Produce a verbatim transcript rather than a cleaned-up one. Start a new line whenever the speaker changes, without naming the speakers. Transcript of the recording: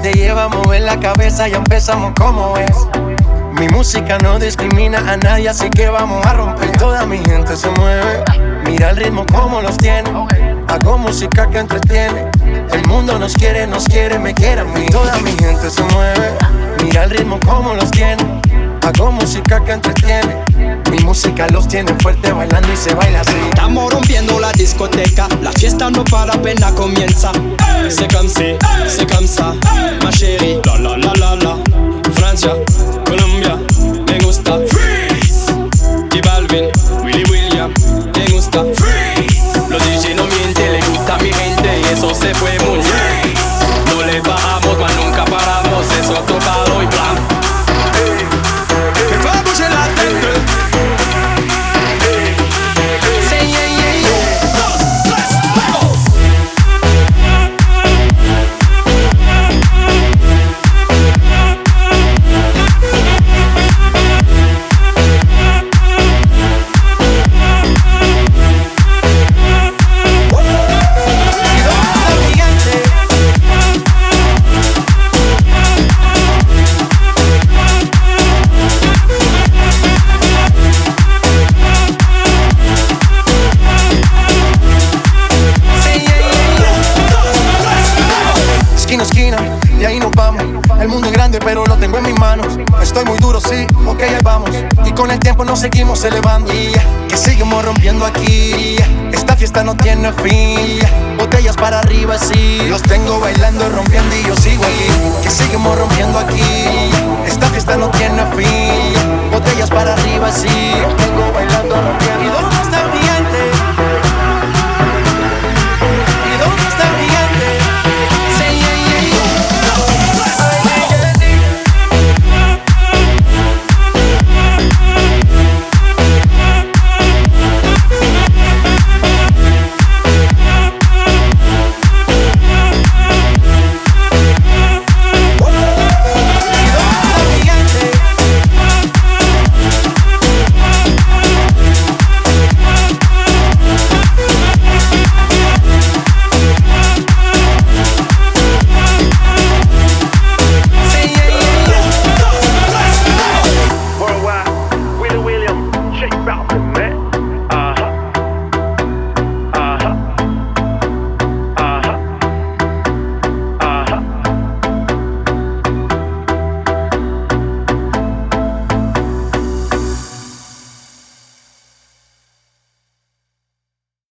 te lleva a mover la cabeza, ya empezamos como es. Mi música no discrimina a nadie, así que vamos a romper. Toda mi gente se mueve, mira el ritmo como los tiene. Hago música que entretiene. El mundo nos quiere, nos quiere, me quiere a mí. Toda mi gente se mueve, mira el ritmo como los tiene. Hago música que entretiene. Mi música los tiene fuerte bailando y se baila así.
Estamos rompiendo la discoteca, la fiesta no para, apenas comienza. C'est comme si, c'est comme ça, ma chérie. La la la la la. Francia, Colombia, me gusta. Freeze. J Balvin, Willy William, me gusta. Freeze. Los D J no mienten, le gusta a mi gente y eso se fue muy bien. No le bajamos, mas nunca paramos, eso tocado y plan. Que va a bouger la tête. Say yeah yeah yeah. Dos, tres, vamos.
Pero lo tengo en mis manos. Estoy muy duro, sí, ok, ahí vamos. Y con el tiempo nos seguimos elevando. Yeah. Que seguimos rompiendo aquí. Yeah. Esta fiesta no tiene fin. Yeah. Botellas para arriba, sí. Los tengo bailando, rompiendo y yo sigo aquí. Que seguimos rompiendo aquí. Yeah. Esta fiesta no tiene fin. Yeah. Botellas para arriba, sí.